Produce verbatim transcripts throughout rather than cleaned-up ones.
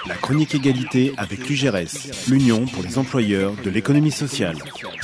La chronique égalité avec l'U G R E S, l'Union pour les employeurs de l'économie sociale.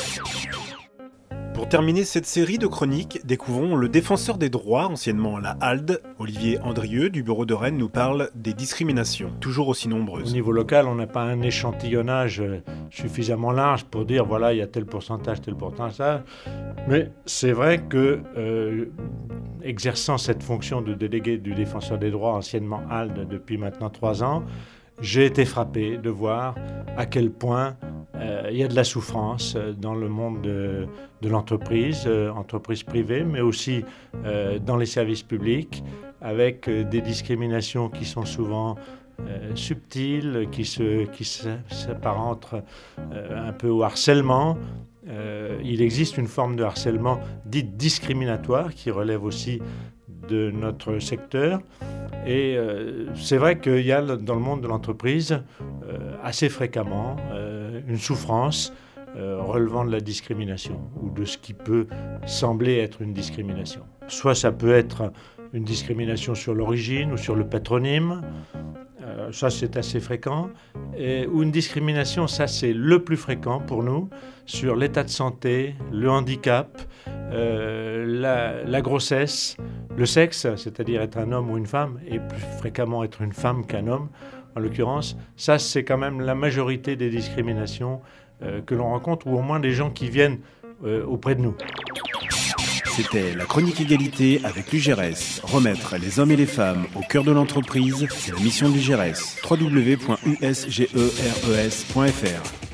Pour terminer cette série de chroniques, découvrons le défenseur des droits, anciennement la H A L D. Olivier Andrieux du bureau de Rennes nous parle des discriminations, toujours aussi nombreuses. Au niveau local, on n'a pas un échantillonnage suffisamment large pour dire voilà, il y a tel pourcentage, tel pourcentage. Mais c'est vrai que, euh, exerçant cette fonction de délégué du défenseur des droits, anciennement H A L D, depuis maintenant trois ans, j'ai été frappé de voir à quel point euh, il y a de la souffrance dans le monde de, de l'entreprise, euh, entreprise privée, mais aussi euh, dans les services publics, avec euh, des discriminations qui sont souvent euh, subtiles, qui, se, qui s'apparentent euh, un peu au harcèlement. Euh, il existe une forme de harcèlement dite discriminatoire qui relève aussi de notre secteur. Et euh, c'est vrai qu'il y a dans le monde de l'entreprise euh, assez fréquemment euh, une souffrance euh, relevant de la discrimination ou de ce qui peut sembler être une discrimination. Soit ça peut être une discrimination sur l'origine ou sur le patronyme, euh, ça c'est assez fréquent, et, ou une discrimination, ça c'est le plus fréquent pour nous, sur l'état de santé, le handicap, euh, la, la grossesse, le sexe, c'est-à-dire être un homme ou une femme, et plus fréquemment être une femme qu'un homme, en l'occurrence, ça c'est quand même la majorité des discriminations euh, que l'on rencontre, ou au moins des gens qui viennent euh, auprès de nous. C'était la chronique égalité avec l'U G R E S. Remettre les hommes et les femmes au cœur de l'entreprise, c'est la mission de l'U G R E S. w w w point u s g e r e s point f r